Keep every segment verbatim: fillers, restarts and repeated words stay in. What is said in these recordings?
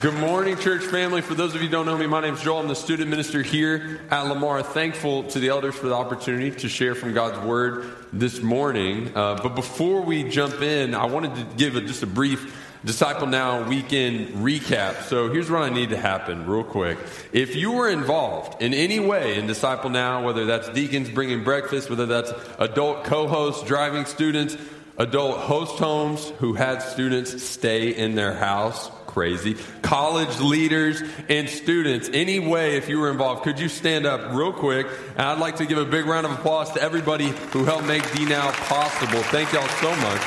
Good morning, church family. For those of you who don't know me, my name's Joel. I'm the student minister here at Lamar. Thankful to the elders for the opportunity to share from God's Word this morning. Uh, but before we jump in, I wanted to give a, just a brief Disciple Now weekend recap. So here's what I need to happen real quick. If you were involved in any way in Disciple Now, whether that's deacons bringing breakfast, whether that's adult co-hosts driving students, adult host homes who had students stay in their house, crazy, college leaders and students, any way if you were involved, could you stand up real quick? And I'd like to give a big round of applause to everybody who helped make D Now possible. Thank y'all so much.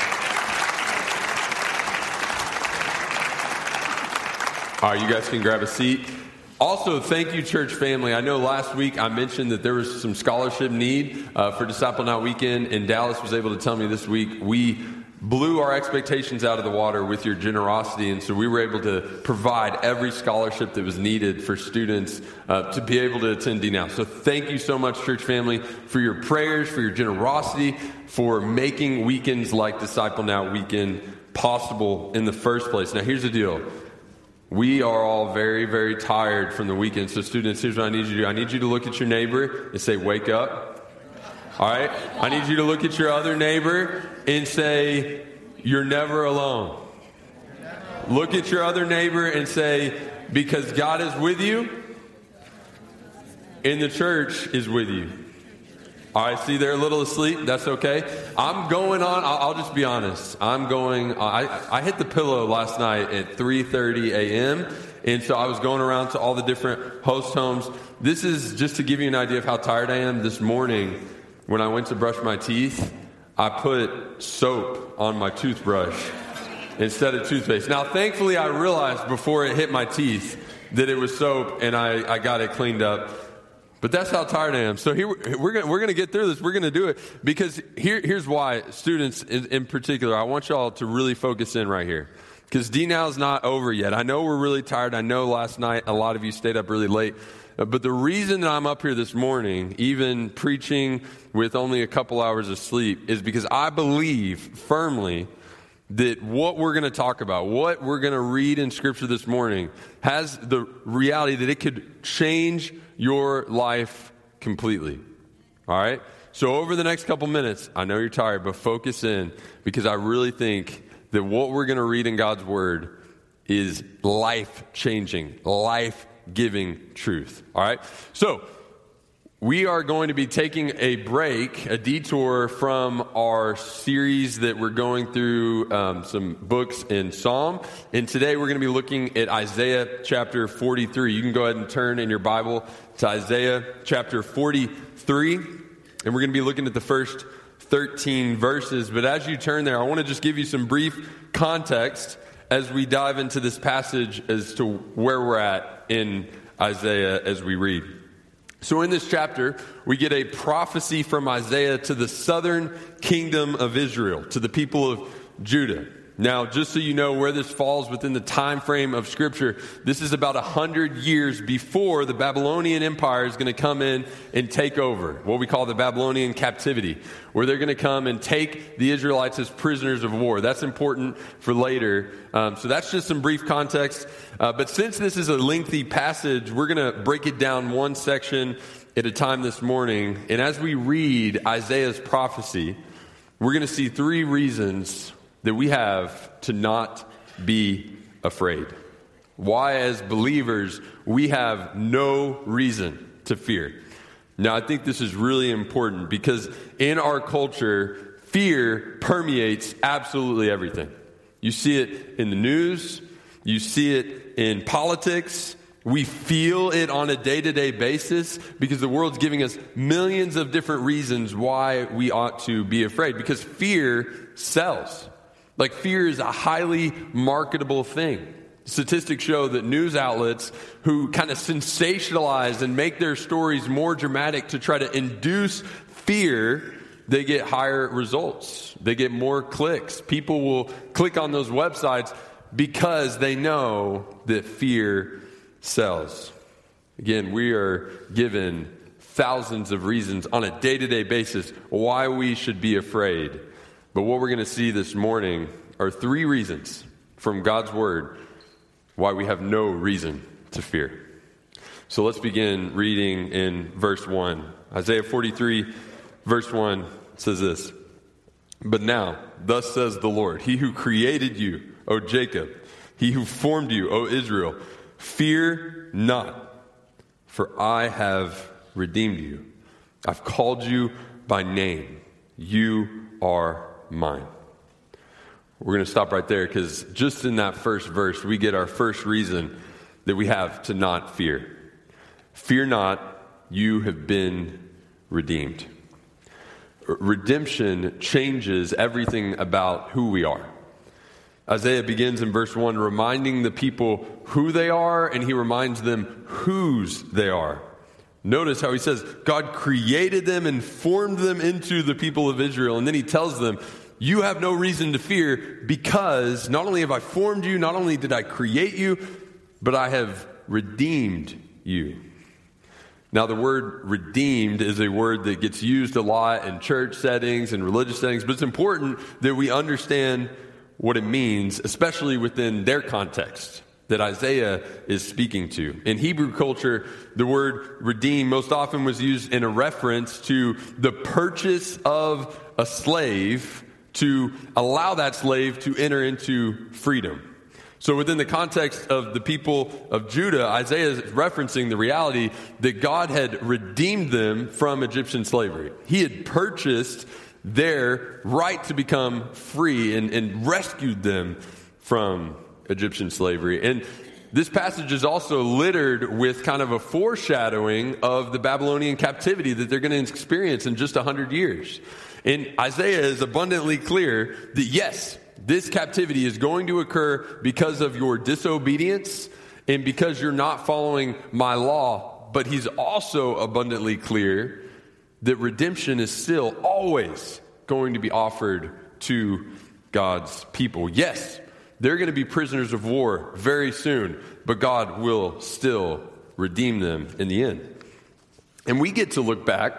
All right, you guys can grab a seat. Also, thank you, church family. I know last week I mentioned that there was some scholarship need uh, for Disciple Now Weekend, and Dallas was able to tell me this week we blew our expectations out of the water with your generosity, and so we were able to provide every scholarship that was needed for students uh, to be able to attend D Now. So thank you so much, church family, for your prayers, for your generosity, for making weekends like Disciple Now Weekend possible in the first place. Now, here's the deal. We are all very, very tired from the weekend. So students, here's what I need you to do. I need you to look at your neighbor and say, wake up. All right? I need you to look at your other neighbor and say, you're never alone. Look at your other neighbor and say, because God is with you and the church is with you. All right, see, they're a little asleep. That's okay. I'm going on. I'll, I'll just be honest. I'm going. I, I hit the pillow last night at three thirty a.m. And so I was going around to all the different host homes. This is just to give you an idea of how tired I am. This morning, when I went to brush my teeth, I put soap on my toothbrush instead of toothpaste. Now, thankfully, I realized before it hit my teeth that it was soap, and I, I got it cleaned up. But that's how tired I am. So here we're going we're going to get through this. We're going to do it because here here's why, students in, in particular. I want y'all to really focus in right here because D Now is not over yet. I know we're really tired. I know last night a lot of you stayed up really late. But the reason that I'm up here this morning, even preaching with only a couple hours of sleep, is because I believe firmly that what we're going to talk about, what we're going to read in Scripture this morning, has the reality that it could change your life completely. All right? So over the next couple minutes, I know you're tired, but focus in because I really think that what we're going to read in God's Word is life-changing, life-giving truth. All right? So we are going to be taking a break, a detour from our series that we're going through um, some books in Psalm. And today we're going to be looking at Isaiah chapter forty-three. You can go ahead and turn in your Bible to Isaiah chapter forty-three. And we're going to be looking at the first thirteen verses. But as you turn there, I want to just give you some brief context as we dive into this passage as to where we're at in Isaiah as we read. So in this chapter, we get a prophecy from Isaiah to the southern kingdom of Israel, to the people of Judah. Now, just so you know where this falls within the time frame of Scripture, this is about one hundred years before the Babylonian Empire is going to come in and take over, what we call the Babylonian captivity, where they're going to come and take the Israelites as prisoners of war. That's important for later. Um, so that's just some brief context. Uh, but since this is a lengthy passage, we're going to break it down one section at a time this morning. And as we read Isaiah's prophecy, we're going to see three reasons that we have to not be afraid. Why, as believers, we have no reason to fear. Now, I think this is really important because in our culture, fear permeates absolutely everything. You see it in the news. You see it in politics. We feel it on a day-to-day basis because the world's giving us millions of different reasons why we ought to be afraid, because fear sells. Like, fear is a highly marketable thing. Statistics show that news outlets who kind of sensationalize and make their stories more dramatic to try to induce fear, they get higher results. They get more clicks. People will click on those websites because they know that fear sells. Again, we are given thousands of reasons on a day-to-day basis why we should be afraid. But what we're going to see this morning are three reasons from God's Word why we have no reason to fear. So let's begin reading in verse one. Isaiah forty-three, verse one says this, "But now, thus says the Lord, He who created you, O Jacob, He who formed you, O Israel, fear not, for I have redeemed you. I've called you by name. You are mine." We're going to stop right there because just in that first verse, we get our first reason that we have to not fear. Fear not, you have been redeemed. Redemption changes everything about who we are. Isaiah begins in verse one reminding the people who they are, and he reminds them whose they are. Notice how he says, God created them and formed them into the people of Israel. And then he tells them, you have no reason to fear because not only have I formed you, not only did I create you, but I have redeemed you. Now, the word redeemed is a word that gets used a lot in church settings and religious settings, but it's important that we understand what it means, especially within their context that Isaiah is speaking to. In Hebrew culture, the word redeem most often was used in a reference to the purchase of a slave to allow that slave to enter into freedom. So within the context of the people of Judah, Isaiah is referencing the reality that God had redeemed them from Egyptian slavery. He had purchased their right to become free and, and rescued them from Egyptian slavery. And this passage is also littered with kind of a foreshadowing of the Babylonian captivity that they're going to experience in just a hundred years. And Isaiah is abundantly clear that yes, this captivity is going to occur because of your disobedience and because you're not following my law. But he's also abundantly clear that redemption is still always going to be offered to God's people. Yes, they're going to be prisoners of war very soon, but God will still redeem them in the end. And we get to look back.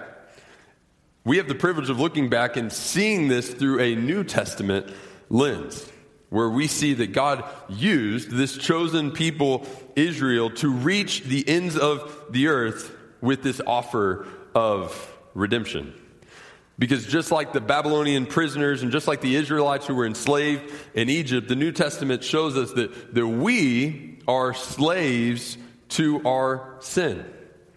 We have the privilege of looking back and seeing this through a New Testament lens, where we see that God used this chosen people, Israel, to reach the ends of the earth with this offer of redemption. Because just like the Babylonian prisoners and just like the Israelites who were enslaved in Egypt, the New Testament shows us that, that we are slaves to our sin.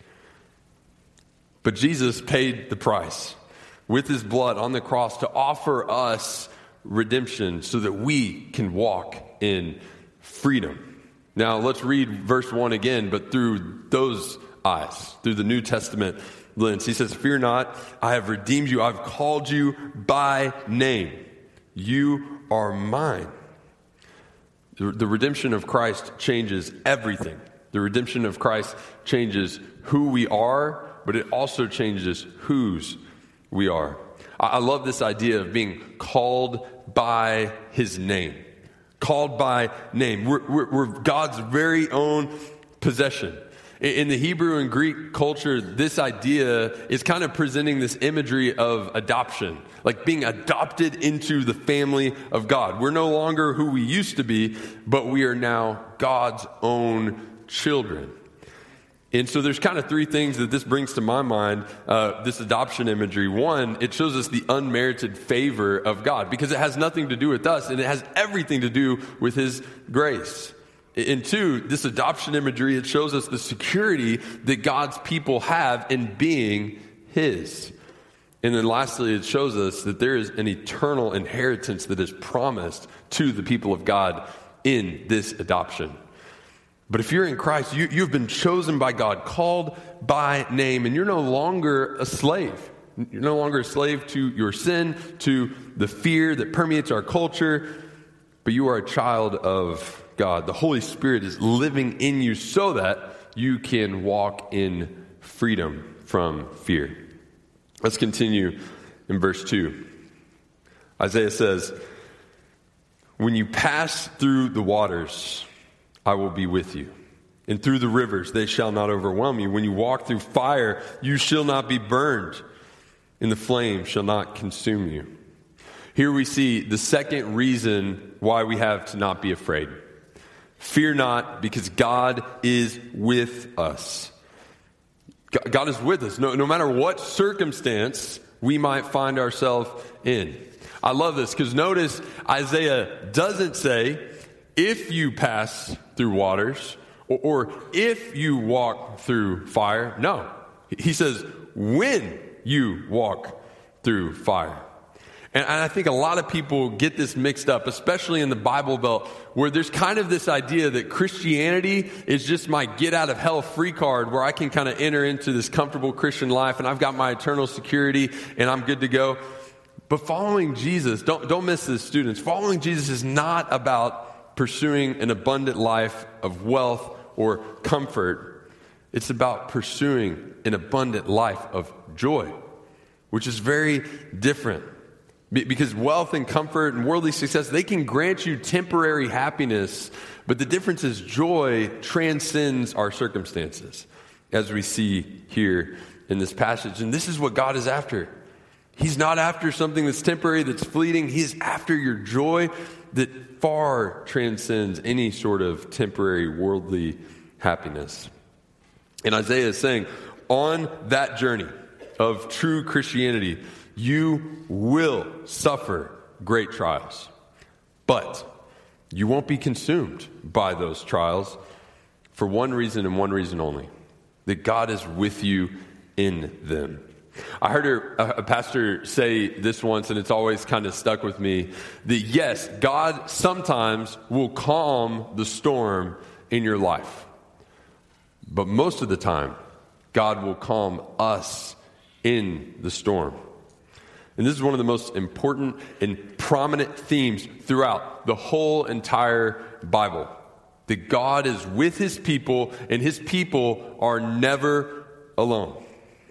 But Jesus paid the price with his blood on the cross to offer us redemption so that we can walk in freedom. Now let's read verse one again, but through those eyes, through the New Testament lens. He says, "Fear not, I have redeemed you. I've called you by name. You are mine." The, the redemption of Christ changes everything. The redemption of Christ changes who we are, but it also changes whose we are. I, I love this idea of being called by his name. Called by name. We're, we're, we're God's very own possession. In the Hebrew and Greek culture, this idea is kind of presenting this imagery of adoption, like being adopted into the family of God. We're no longer who we used to be, but we are now God's own children. And so there's kind of three things that this brings to my mind, uh, this adoption imagery. One, it shows us the unmerited favor of God because it has nothing to do with us and it has everything to do with his grace. And two, this adoption imagery, it shows us the security that God's people have in being his. And then lastly, it shows us that there is an eternal inheritance that is promised to the people of God in this adoption. But if you're in Christ, you, you've been chosen by God, called by name, and you're no longer a slave. You're no longer a slave to your sin, to the fear that permeates our culture, but you are a child of God. The Holy Spirit is living in you so that you can walk in freedom from fear. Let's continue in verse two. Isaiah says, "When you pass through the waters, I will be with you. And through the rivers, they shall not overwhelm you. When you walk through fire, you shall not be burned, and the flame shall not consume you." Here we see the second reason why we have to not be afraid. Fear not, because God is with us. God is with us, no, no matter what circumstance we might find ourselves in. I love this, because notice Isaiah doesn't say, if you pass through waters, or, or if you walk through fire. No, he says, when you walk through fire. And I think a lot of people get this mixed up, especially in the Bible Belt, where there's kind of this idea that Christianity is just my get out of hell free card, where I can kind of enter into this comfortable Christian life and I've got my eternal security and I'm good to go. But following Jesus, don't, don't miss this, students. Following Jesus is not about pursuing an abundant life of wealth or comfort. It's about pursuing an abundant life of joy, which is very different. Because wealth and comfort and worldly success, they can grant you temporary happiness, but the difference is joy transcends our circumstances, as we see here in this passage. And this is what God is after. He's not after something that's temporary, that's fleeting. He's after your joy that far transcends any sort of temporary worldly happiness. And Isaiah is saying, on that journey of true Christianity, you will suffer great trials, but you won't be consumed by those trials for one reason and one reason only, that God is with you in them. I heard a, a pastor say this once, and it's always kind of stuck with me, that yes, God sometimes will calm the storm in your life, but most of the time, God will calm us in the storm. And this is one of the most important and prominent themes throughout the whole entire Bible. That God is with his people, and his people are never alone.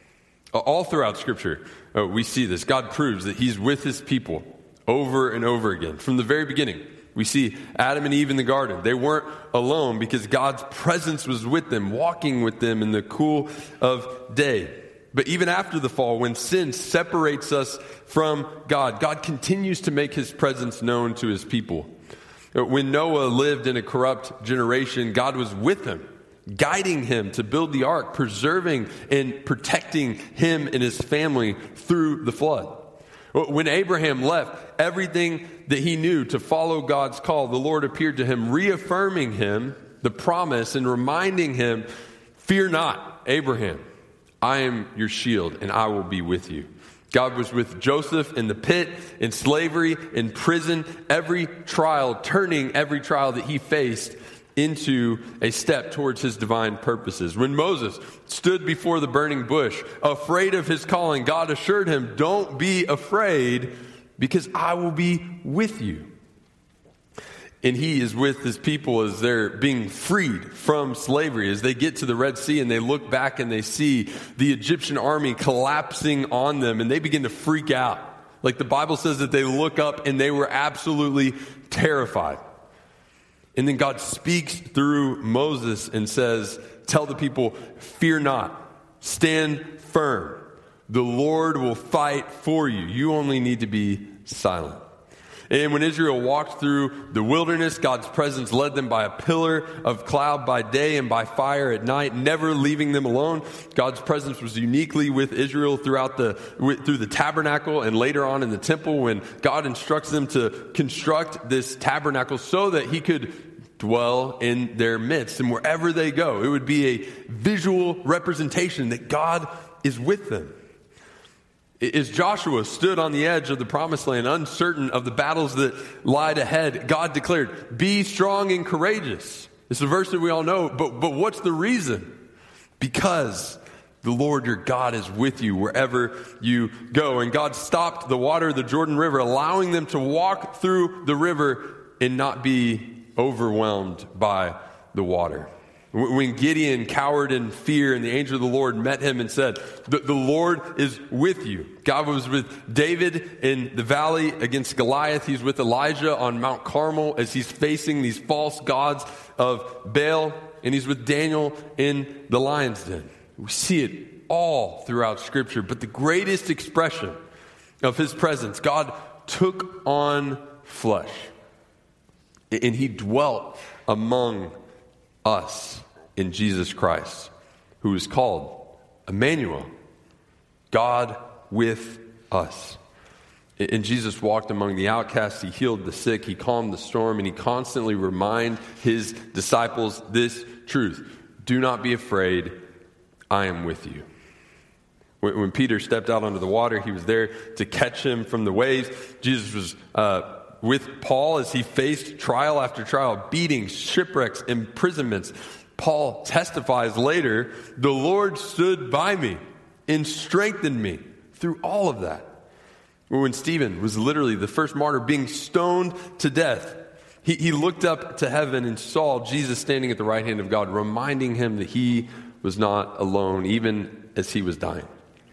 All throughout Scripture, uh, we see this. God proves that he's with his people over and over again. From the very beginning, we see Adam and Eve in the garden. They weren't alone because God's presence was with them, walking with them in the cool of day. But even after the fall, when sin separates us from God, God continues to make his presence known to his people. When Noah lived in a corrupt generation, God was with him, guiding him to build the ark, preserving and protecting him and his family through the flood. When Abraham left everything that he knew to follow God's call, the Lord appeared to him, reaffirming him the promise and reminding him, "Fear not, Abraham. I am your shield, and I will be with you." God was with Joseph in the pit, in slavery, in prison, every trial, turning every trial that he faced into a step towards his divine purposes. When Moses stood before the burning bush, afraid of his calling, God assured him, "Don't be afraid, because I will be with you." And he is with his people as they're being freed from slavery, as they get to the Red Sea and they look back and they see the Egyptian army collapsing on them, and they begin to freak out. Like the Bible says that they look up and they were absolutely terrified. And then God speaks through Moses and says, "Tell the people, fear not, stand firm. The Lord will fight for you. You only need to be silent." And when Israel walked through the wilderness, God's presence led them by a pillar of cloud by day and by fire at night, never leaving them alone. God's presence was uniquely with Israel throughout the through the tabernacle and later on in the temple, when God instructs them to construct this tabernacle so that he could dwell in their midst. And wherever they go, it would be a visual representation that God is with them. As Joshua stood on the edge of the promised land, uncertain of the battles that lied ahead, God declared, "Be strong and courageous." It's a verse that we all know, but, but what's the reason? Because the Lord your God is with you wherever you go. And God stopped the water of the Jordan River, allowing them to walk through the river and not be overwhelmed by the water. When Gideon cowered in fear and the angel of the Lord met him and said, the, the Lord is with you. God was with David in the valley against Goliath. He's with Elijah on Mount Carmel as he's facing these false gods of Baal. And he's with Daniel in the lion's den. We see it all throughout Scripture. But the greatest expression of his presence, God took on flesh. And he dwelt among us in Jesus Christ, who is called Emmanuel, God with us. And Jesus walked among the outcasts, he healed the sick, he calmed the storm, and he constantly reminded his disciples this truth: do not be afraid, I am with you. When, when Peter stepped out onto the water, he was there to catch him from the waves. Jesus was uh, with Paul as he faced trial after trial, beatings, shipwrecks, imprisonments. Paul testifies later, the Lord stood by me and strengthened me through all of that. When Stephen was literally the first martyr being stoned to death, he, he looked up to heaven and saw Jesus standing at the right hand of God, reminding him that he was not alone, even as he was dying.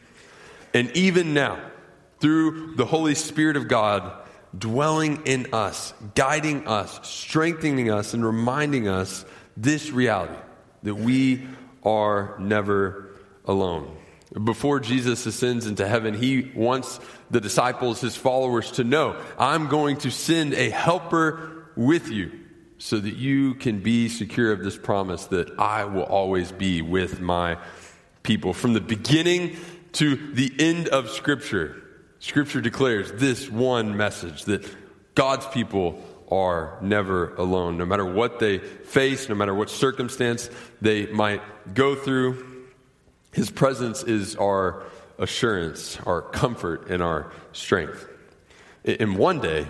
And even now, through the Holy Spirit of God dwelling in us, guiding us, strengthening us, and reminding us this reality, that we are never alone. Before Jesus ascends into heaven, he wants the disciples, his followers, to know, I'm going to send a helper with you so that you can be secure of this promise that I will always be with my people. From the beginning to the end of Scripture, Scripture declares this one message, that God's people are never alone. No matter what they face, no matter what circumstance they might go through, his presence is our assurance, our comfort, and our strength. And one day,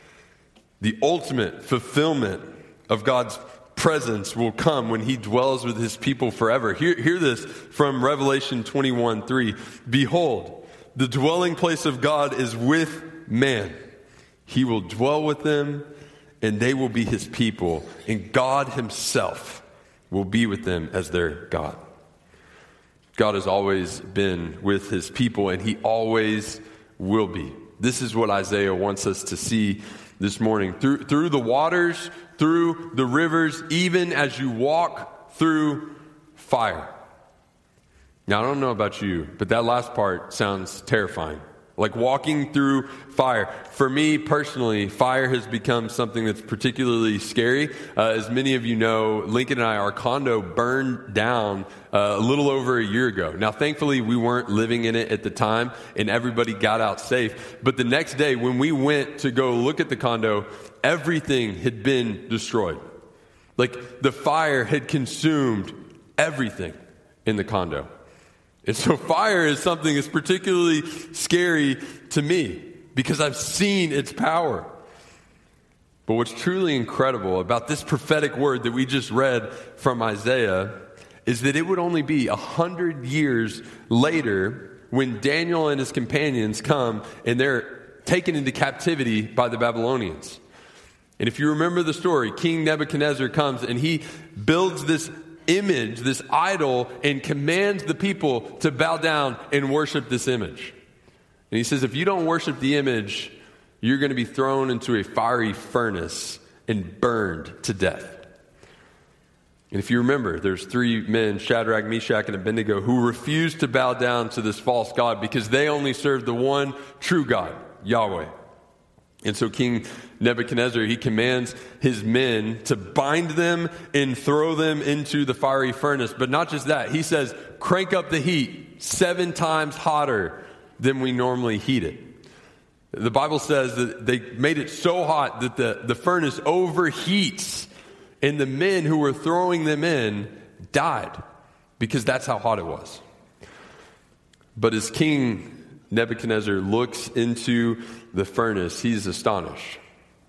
the ultimate fulfillment of God's presence will come when he dwells with his people forever. Hear, hear this from Revelation twenty-one three. Behold, the dwelling place of God is with man. He will dwell with them, and they will be his people, and God himself will be with them as their God. God has always been with his people, and he always will be. This is what Isaiah wants us to see this morning. Through, through the waters, through the rivers, even as you walk through fire. Now, I don't know about you, but that last part sounds terrifying. Like walking through fire. For me personally, fire has become something that's particularly scary. Uh, as many of you know, Lincoln and I, our condo burned down uh, a little over a year ago. Now, thankfully, we weren't living in it at the time, and everybody got out safe. But the next day, when we went to go look at the condo, everything had been destroyed. Like the fire had consumed everything in the condo. And so fire is something that's particularly scary to me because I've seen its power. But what's truly incredible about this prophetic word that we just read from Isaiah is that it would only be a hundred years later when Daniel and his companions come and they're taken into captivity by the Babylonians. And if you remember the story, King Nebuchadnezzar comes and he builds this image, this idol, and commands the people to bow down and worship this image. And he says, if you don't worship the image, you're going to be thrown into a fiery furnace and burned to death. And if you remember, there's three men, Shadrach, Meshach, and Abednego, who refused to bow down to this false god because they only served the one true God, Yahweh. And so King Nebuchadnezzar, he commands his men to bind them and throw them into the fiery furnace. But not just that. He says, crank up the heat seven times hotter than we normally heat it. The Bible says that they made it so hot that the, the furnace overheats, and the men who were throwing them in died because that's how hot it was. But as King Nebuchadnezzar looks into the furnace, he's astonished.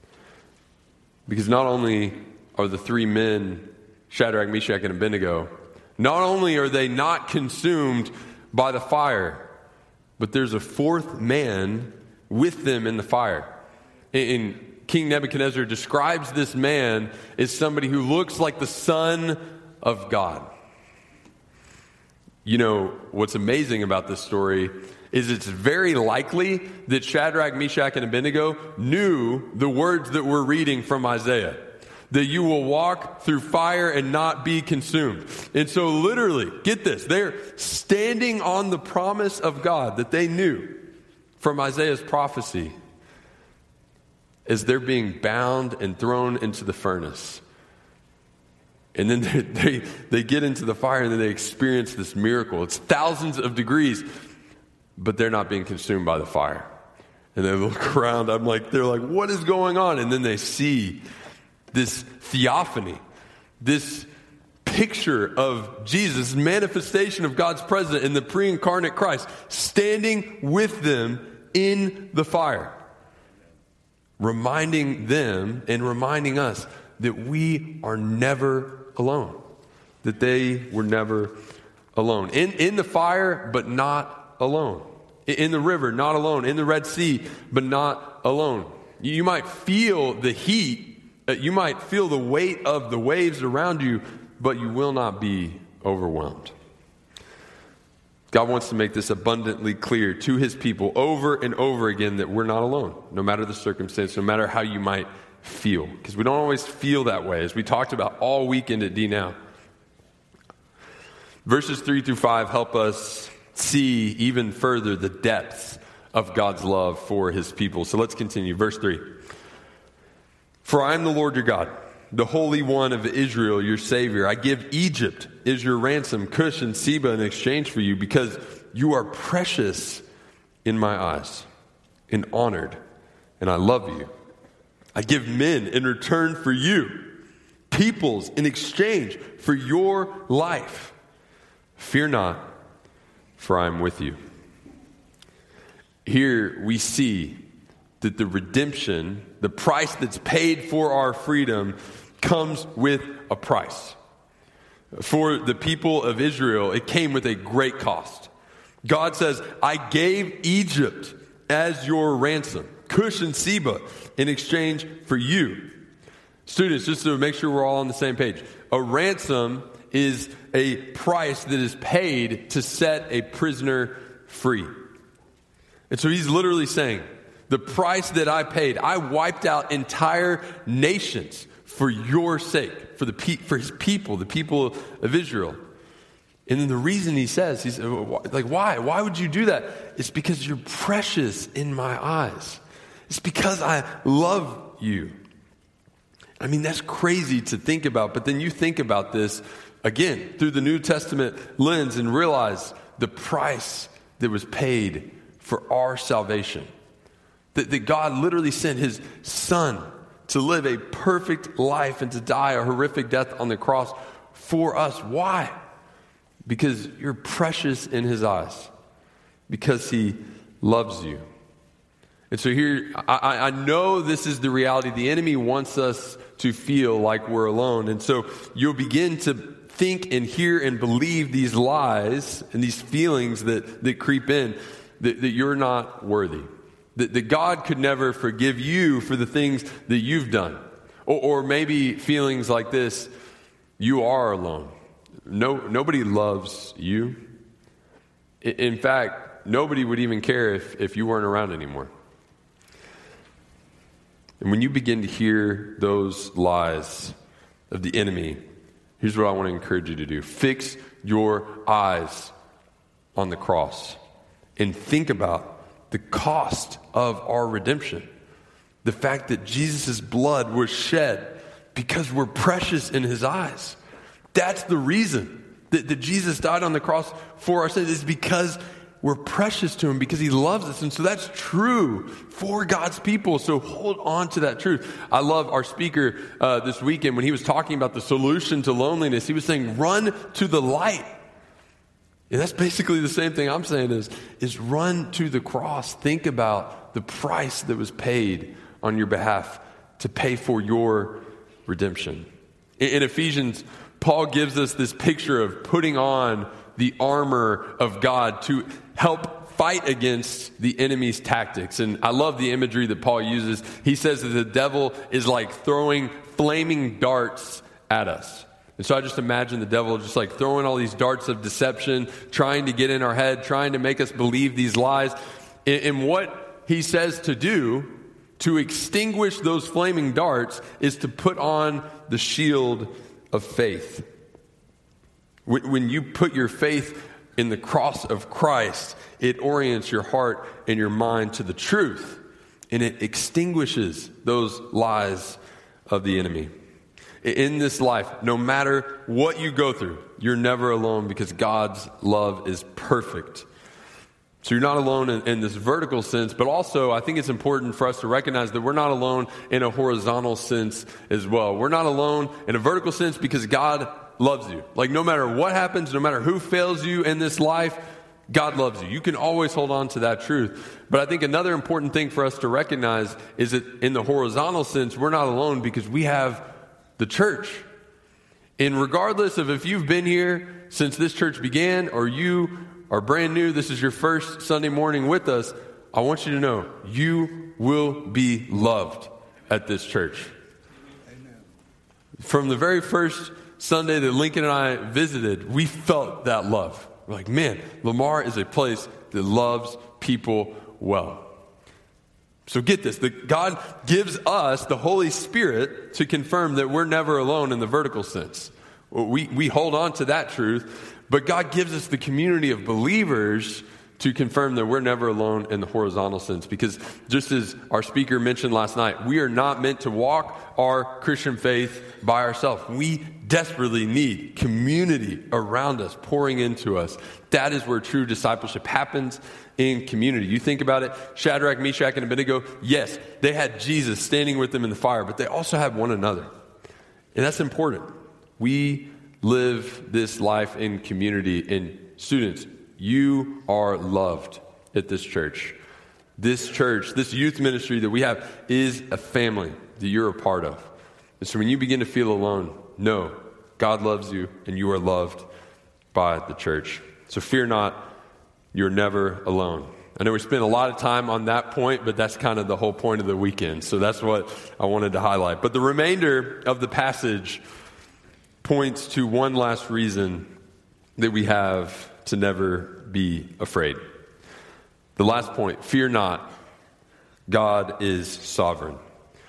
Because not only are the three men, Shadrach, Meshach, and Abednego, not only are they not consumed by the fire, but there's a fourth man with them in the fire. And King Nebuchadnezzar describes this man as somebody who looks like the Son of God. You know, what's amazing about this story is it's very likely that Shadrach, Meshach, and Abednego knew the words that we're reading from Isaiah. That you will walk through fire and not be consumed. And so literally, get this, they're standing on the promise of God that they knew from Isaiah's prophecy as they're being bound and thrown into the furnace. And then they, they, they get into the fire and then they experience this miracle. It's thousands of degrees, but they're not being consumed by the fire. And they look around, I'm like, they're like, what is going on? And then they see this theophany, this picture of Jesus, manifestation of God's presence in the pre-incarnate Christ, standing with them in the fire, reminding them and reminding us that we are never alone, that they were never alone. In, in the fire, but not alone. In the river, not alone. In the Red Sea, but not alone. You might feel the heat. You might feel the weight of the waves around you, but you will not be overwhelmed. God wants to make this abundantly clear to his people over and over again that we're not alone, no matter the circumstance, no matter how you might feel. Because we don't always feel that way, as we talked about all weekend at D Now. Verses three through five help us see even further the depths of God's love for his people. So let's continue. Verse three. For I am the Lord your God, the Holy One of Israel, your Savior. I give Egypt as your ransom, Cush and Seba in exchange for you, because you are precious in my eyes and honored, and I love you. I give men in return for you, peoples in exchange for your life. Fear not, for I am with you. Here we see that the redemption, the price that's paid for our freedom, comes with a price. For the people of Israel, it came with a great cost. God says, I gave Egypt as your ransom, Cush and Seba, in exchange for you. Students, just to make sure we're all on the same page, a ransom is a price that is paid to set a prisoner free. And so he's literally saying, the price that I paid, I wiped out entire nations for your sake, for the pe- for his people, the people of Israel. And then the reason he says, he's like, why? Why would you do that? It's because you're precious in my eyes. It's because I love you. I mean, that's crazy to think about, but then you think about this again through the New Testament lens and realize the price that was paid for our salvation. That, that God literally sent his son to live a perfect life and to die a horrific death on the cross for us. Why? Because you're precious in his eyes. Because he loves you. And so here, I, I know this is the reality. The enemy wants us to feel like we're alone. And so you'll begin to think and hear and believe these lies and these feelings that, that creep in, that, that you're not worthy. That, that God could never forgive you for the things that you've done. Or, or maybe feelings like this, you are alone. No, nobody loves you. In, in fact, nobody would even care if, if you weren't around anymore. And when you begin to hear those lies of the enemy, here's what I want to encourage you to do. Fix your eyes on the cross and think about the cost of our redemption. The fact that Jesus' blood was shed because we're precious in his eyes. That's the reason that, that Jesus died on the cross for our sins, is because we're precious to him, because he loves us. And so that's true for God's people. So hold on to that truth. I love our speaker uh, this weekend when he was talking about the solution to loneliness. He was saying, run to the light. And that's basically the same thing I'm saying is, is run to the cross. Think about the price that was paid on your behalf to pay for your redemption. In, in Ephesians, Paul gives us this picture of putting on the armor of God to help fight against the enemy's tactics. And I love the imagery that Paul uses. He says that the devil is like throwing flaming darts at us. And so I just imagine the devil just like throwing all these darts of deception, trying to get in our head, trying to make us believe these lies. And what he says to do to extinguish those flaming darts is to put on the shield of faith. When you put your faith in the cross of Christ, it orients your heart and your mind to the truth, and it extinguishes those lies of the enemy. in this life, no matter what you go through, you're never alone because God's love is perfect. So you're not alone in, in this vertical sense, but also I think it's important for us to recognize that we're not alone in a horizontal sense as well. We're not alone in a vertical sense because God loves you. Like no matter what happens, no matter who fails you in this life, God loves you. You can always hold on to that truth. But I think another important thing for us to recognize is that in the horizontal sense, we're not alone because we have the church. And regardless of if you've been here since this church began or you are brand new, this is your first Sunday morning with us, I want you to know you will be loved at this church. Amen. From the very first Sunday that Lincoln and I visited, we felt that love. We're like, man, Lamar is a place that loves people well. So get this, that God gives us the Holy Spirit to confirm that we're never alone in the vertical sense. We, we hold on to that truth, but God gives us the community of believers to confirm that we're never alone in the horizontal sense. Because just as our speaker mentioned last night, we are not meant to walk our Christian faith by ourselves. We desperately need community around us, pouring into us. That is where true discipleship happens, in community. You think about it, Shadrach, Meshach, and Abednego, yes, they had Jesus standing with them in the fire, but they also had one another. And that's important. We live this life in community. And students, you are loved at this church. This church, this youth ministry that we have is a family that you're a part of. And so when you begin to feel alone, know God loves you and you are loved by the church. So fear not, you're never alone. I know we spent a lot of time on that point, but that's kind of the whole point of the weekend. So that's what I wanted to highlight. But the remainder of the passage points to one last reason that we have to never be afraid. The last point, fear not, God is sovereign.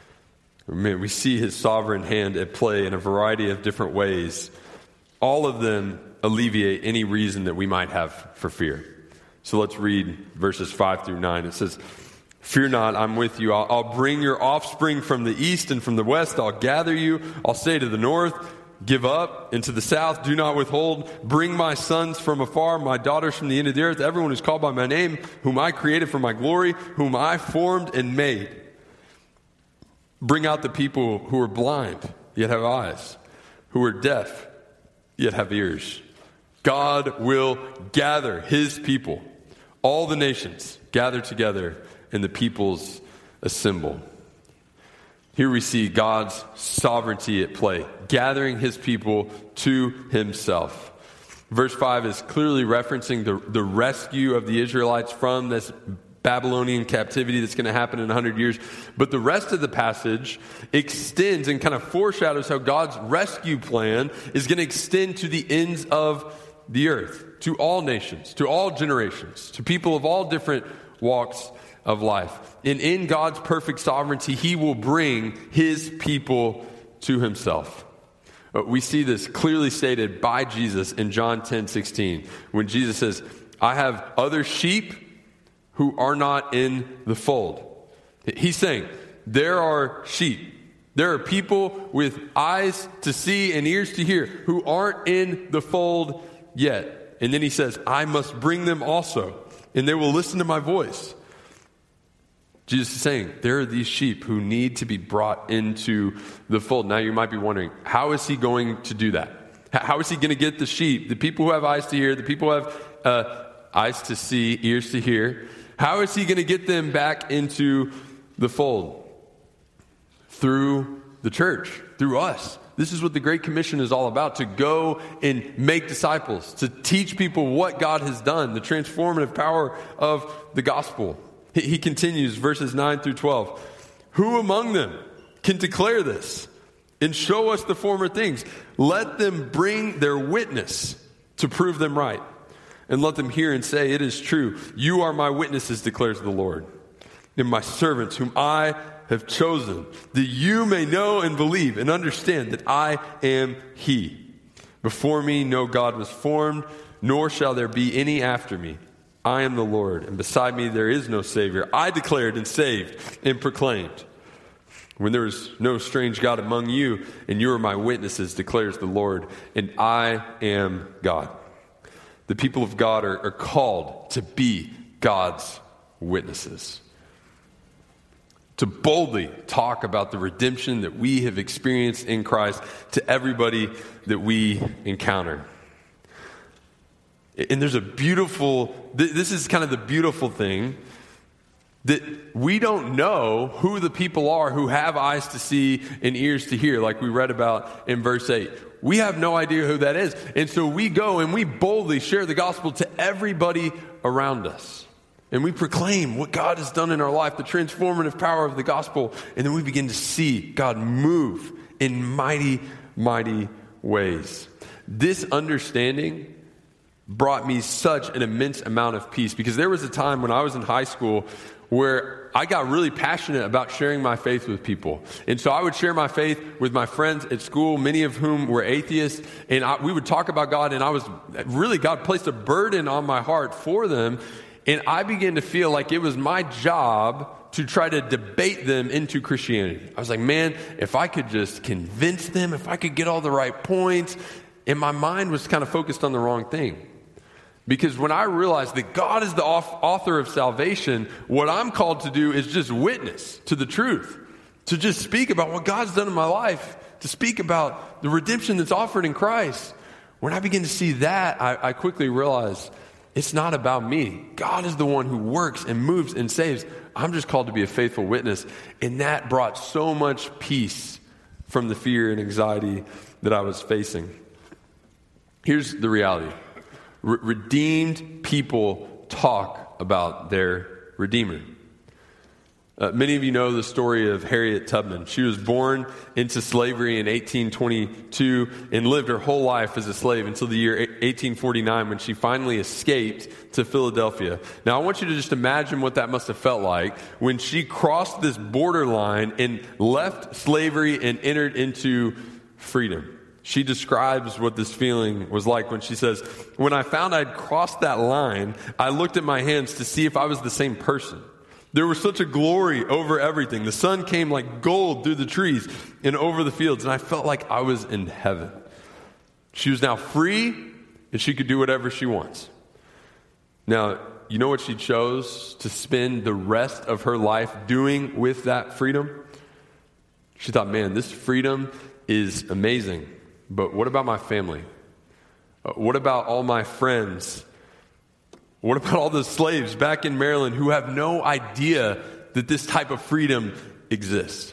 Man, we see his sovereign hand at play in a variety of different ways. All of them alleviate any reason that we might have for fear. So let's read verses five through nine. It says, fear not, I'm with you. I'll, I'll bring your offspring from the east and from the west. I'll gather you. I'll say to the north, give up, and to the south, do not withhold. Bring my sons from afar, my daughters from the end of the earth, everyone who's called by my name, whom I created for my glory, whom I formed and made. Bring out the people who are blind, yet have eyes, who are deaf, yet have ears. God will gather his people. All the nations gather together, and the peoples assemble. Here we see God's sovereignty at play, gathering his people to himself. Verse five is clearly referencing the, the rescue of the Israelites from this Babylonian captivity that's going to happen in one hundred years. But the rest of the passage extends and kind of foreshadows how God's rescue plan is going to extend to the ends of the earth, to all nations, to all generations, to people of all different walks of life. And in God's perfect sovereignty, he will bring his people to himself. We see this clearly stated by Jesus in John ten sixteen, when Jesus says, I have other sheep who are not in the fold. He's saying, there are sheep. There are people with eyes to see and ears to hear who aren't in the fold yet. And then he says, I must bring them also, and they will listen to my voice. Jesus is saying, there are these sheep who need to be brought into the fold. Now you might be wondering, how is he going to do that? How is he going to get the sheep, the people who have eyes to hear, the people who have uh, eyes to see, ears to hear, how is he going to get them back into the fold? Through the church, through us. This is what the Great Commission is all about, to go and make disciples, to teach people what God has done, the transformative power of the gospel. He continues, verses nine through twelve. Who among them can declare this and show us the former things? Let them bring their witness to prove them right. And let them hear and say, it is true. You are my witnesses, declares the Lord, and my servants whom I have chosen, that you may know and believe and understand that I am he. Before me no God was formed, nor shall there be any after me. I am the Lord, and beside me there is no Savior. I declared and saved and proclaimed. when there is no strange God among you, and you are my witnesses, declares the Lord, and I am God. The people of God are, are called to be God's witnesses, to boldly talk about the redemption that we have experienced in Christ to everybody that we encounter. And there's a beautiful, this is kind of the beautiful thing, that we don't know who the people are who have eyes to see and ears to hear, like we read about in verse eight. We have no idea who that is. And so we go and we boldly share the gospel to everybody around us. And we proclaim what God has done in our life, the transformative power of the gospel. And then we begin to see God move in mighty, mighty ways. This understanding brought me such an immense amount of peace, because there was a time when I was in high school where I got really passionate about sharing my faith with people. And so I would share my faith with my friends at school, many of whom were atheists, and I, we would talk about God, and I was really, God placed a burden on my heart for them, and I began to feel like it was my job to try to debate them into Christianity. I was like, man, if I could just convince them, if I could get all the right points, and my mind was kind of focused on the wrong thing. Because when I realized that God is the author of salvation, what I'm called to do is just witness to the truth, to just speak about what God's done in my life, to speak about the redemption that's offered in Christ. When I begin to see that, I, I quickly realized it's not about me. God is the one who works and moves and saves. I'm just called to be a faithful witness. And that brought so much peace from the fear and anxiety that I was facing. Here's the reality. Re- redeemed people talk about their Redeemer. Uh, many of you know the story of Harriet Tubman. She was born into slavery in eighteen twenty-two and lived her whole life as a slave until the year eighteen forty-nine, when she finally escaped to Philadelphia. Now, I want you to just imagine what that must have felt like when she crossed this borderline and left slavery and entered into freedom. She describes what this feeling was like when she says, "When I found I'd crossed that line, I looked at my hands to see if I was the same person. There was such a glory over everything. The sun came like gold through the trees and over the fields, and I felt like I was in heaven." She was now free, and she could do whatever she wants. Now, you know what she chose to spend the rest of her life doing with that freedom? She thought, man, this freedom is amazing. But what about my family? Uh, what about all my friends? What about all the slaves back in Maryland who have no idea that this type of freedom exists?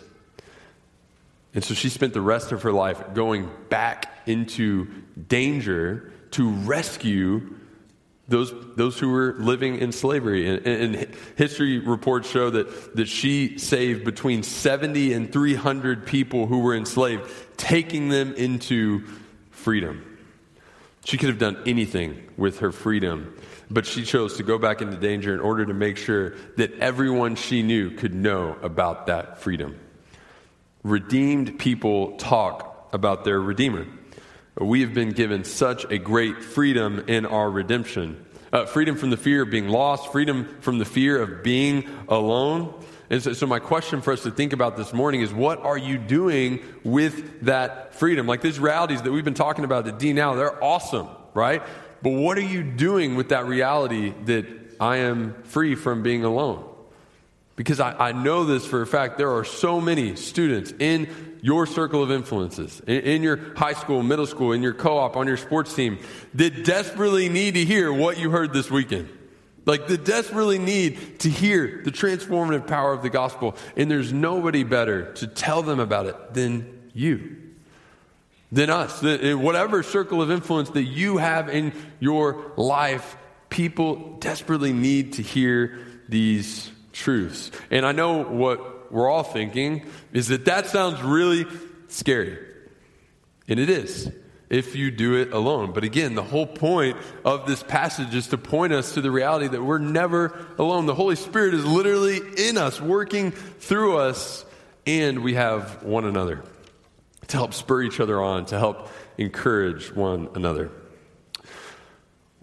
And so she spent the rest of her life going back into danger to rescue those those who were living in slavery. And, and history reports show that, that she saved between seventy and three hundred people who were enslaved, taking them into freedom. She could have done anything with her freedom, but she chose to go back into danger in order to make sure that everyone she knew could know about that freedom. Redeemed people talk about their Redeemer. We have been given such a great freedom in our redemption. Uh, freedom from the fear of being lost, freedom from the fear of being alone. And so, so my question for us to think about this morning is, what are you doing with that freedom? Like these realities that we've been talking about at D Now, they're awesome, right? But what are you doing with that reality that I am free from being alone? Because I, I know this for a fact. There are so many students in your circle of influences, in, in your high school, middle school, in your co-op, on your sports team, that desperately need to hear what you heard this weekend. Like, that desperately need to hear the transformative power of the gospel. And there's nobody better to tell them about it than you, than us. In whatever circle of influence that you have in your life, people desperately need to hear these truths. And I know what we're all thinking is that that sounds really scary. And it is, if you do it alone. But again, the whole point of this passage is to point us to the reality that we're never alone. The Holy Spirit is literally in us, working through us, and we have one another to help spur each other on, to help encourage one another.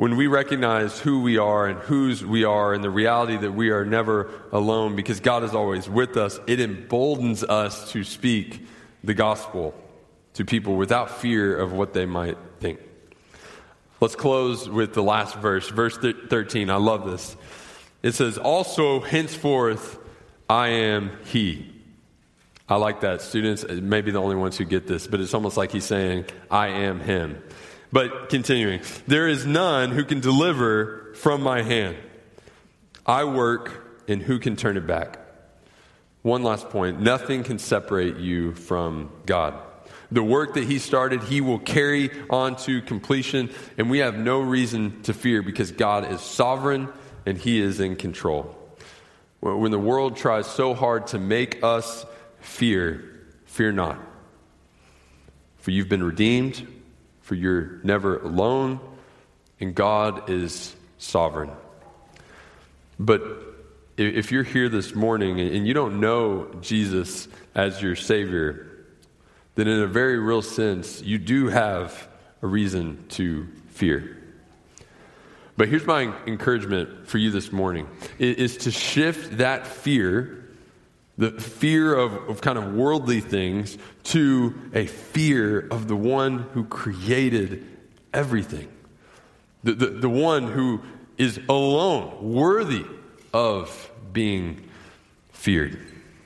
when we recognize who we are and whose we are and the reality that we are never alone because God is always with us, it emboldens us to speak the gospel to people without fear of what they might think. Let's close with the last verse, verse thirteen. I love this. It says, also henceforth I am he. I like that. Students may be the only ones who get this, but it's almost like he's saying, I am him. But continuing, there is none who can deliver from my hand. I work, and who can turn it back? One last point. Nothing can separate you from God. The work that he started, he will carry on to completion, and we have no reason to fear because God is sovereign and he is in control. When the world tries so hard to make us fear, fear not. For you've been redeemed, for you're never alone, and God is sovereign. But if you're here this morning and you don't know Jesus as your Savior, then in a very real sense, you do have a reason to fear. But here's my encouragement for you this morning, is to shift that fear, the fear of, of kind of worldly things, to a fear of the one who created everything. The, the, the one who is alone, worthy of being feared.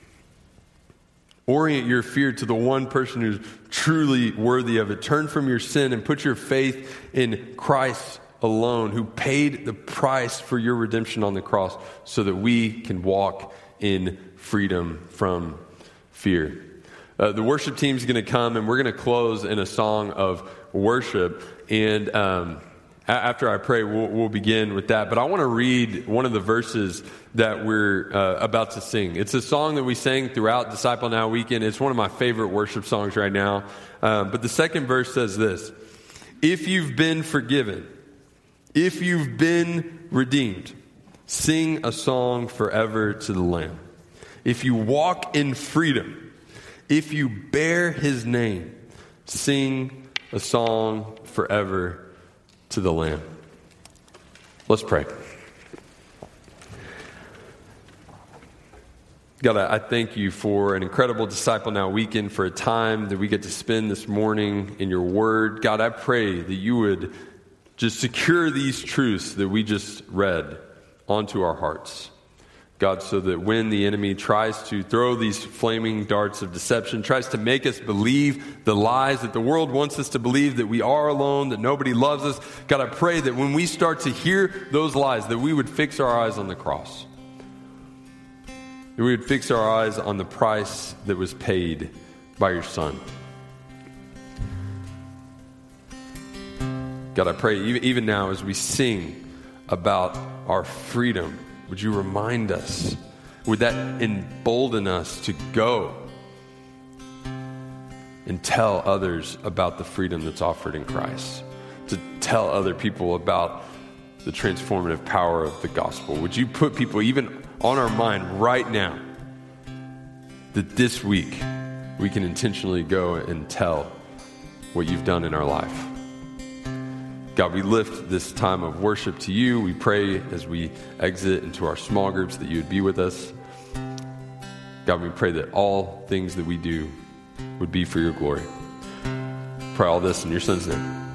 Orient your fear to the one person who's truly worthy of it. Turn from your sin and put your faith in Christ alone, who paid the price for your redemption on the cross so that we can walk in freedom from fear. Uh, the worship team's going to come, and we're going to close in a song of worship. And um, a- after I pray, we'll, we'll begin with that. But I want to read one of the verses that we're uh, about to sing. It's a song that we sang throughout Disciple Now weekend. It's one of my favorite worship songs right now. Uh, but the second verse says this: if you've been forgiven, if you've been redeemed, sing a song forever to the Lamb. If you walk in freedom, if you bear his name, sing a song forever to the Lamb. Let's pray. God, I thank you for an incredible Disciple Now weekend, for a time that we get to spend this morning in your word. God, I pray that you would just secure these truths that we just read onto our hearts. God, so that when the enemy tries to throw these flaming darts of deception, tries to make us believe the lies that the world wants us to believe, that we are alone, that nobody loves us, God, I pray that when we start to hear those lies, that we would fix our eyes on the cross. That we would fix our eyes on the price that was paid by your Son. God, I pray even now as we sing about our freedom, would you remind us, would that embolden us to go and tell others about the freedom that's offered in Christ, to tell other people about the transformative power of the gospel? Would you put people even on our mind right now that this week we can intentionally go and tell what you've done in our life? God, we lift this time of worship to you. We pray as we exit into our small groups that you would be with us. God, we pray that all things that we do would be for your glory. Pray all this in your Son's name.